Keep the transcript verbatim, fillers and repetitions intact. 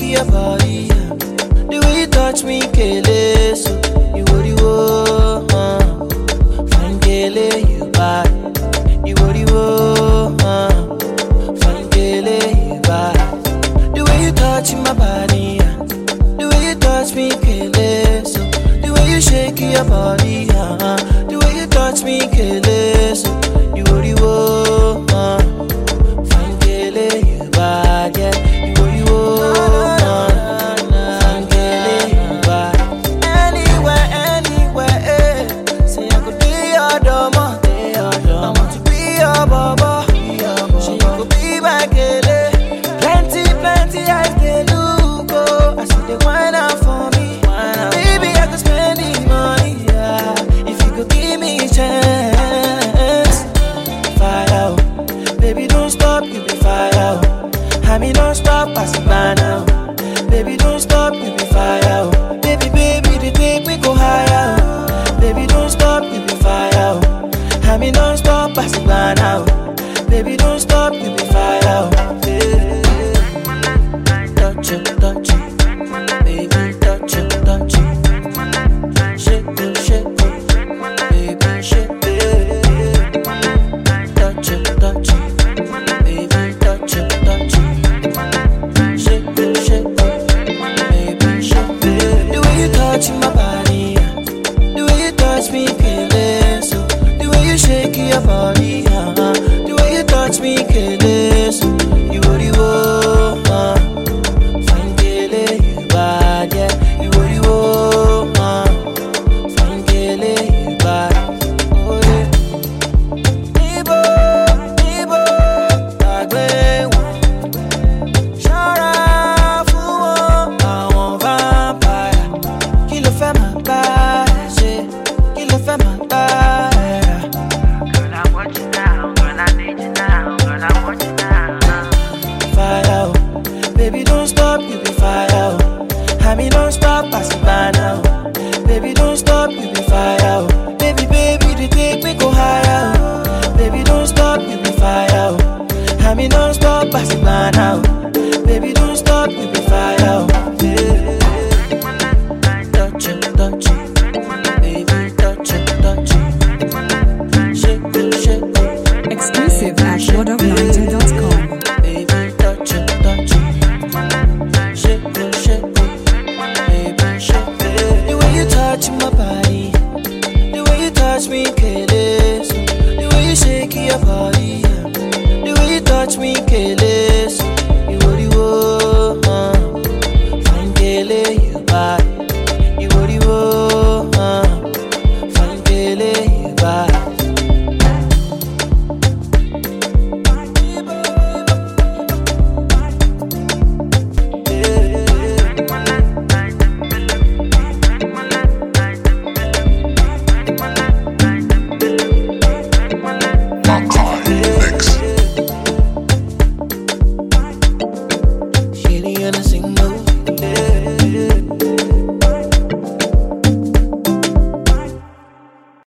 your body, yeah. The way you touch me, kele, so you worry, whoa, uh. Fine, kele, you bad. You worry, whoa, uh. Fine, kele, you bad. The way you touch my body, yeah. The way you touch me, kele, so the way you shake your body, yeah. The way you touch me, kele, so you worry, whoa, uh. Fine, kele, you bad, yeah. You worry, whoa, uh. Fine, kele, you bad. Anywhere, anywhere, eh. Say I could be your domo. I want to be your baba. She could be my kele. Plenty, plenty, I can look, oh. I see the wine out for me. Baby, I could spend the money, yeah. If you could give me a chance. Fire out, baby, don't stop, you be fire out. I mean, don't stop, pass it by now. Baby, don't stop, you be fire out. Baby, baby, the take me go higher. Baby, don't stop, you be fire out. I mean, don't stop, pass it by now. Baby, don't stop, you be fire out. Yeah. Touch it, touch it, baby, touch it, touch it. Shake it, shake it, baby, shake it. Touch it, touch it, baby, touch it, touch it. Shake it, shake it, baby, shake it. The way you touch my body, yeah. The way you touch me, kele, so the way you shake your body, yeah. The way you touch me, kele, so you worry, whoa, uh. Fine, kele, you bad, yeah. You worry, whoa, uh. Fine, kele, you bad, oh yeah. Nibo, nibo, agbe wo. Ṣọ́ra fún wọn, àwọn vampire. Kí ló fẹ́ máa bá ẹ ṣe? Kí ló fẹ́ máa bá ẹ rà? Girl, I want you now, girl, I need you now, girl, I want you now. Fire out, baby, don't stop, you be fire out. I mean, don't stop, pass it by now. Baby, don't stop, you be fire out. Baby, baby, the take me go higher. Baby, don't stop, you be fire out. I mean, don't stop, pass it by now.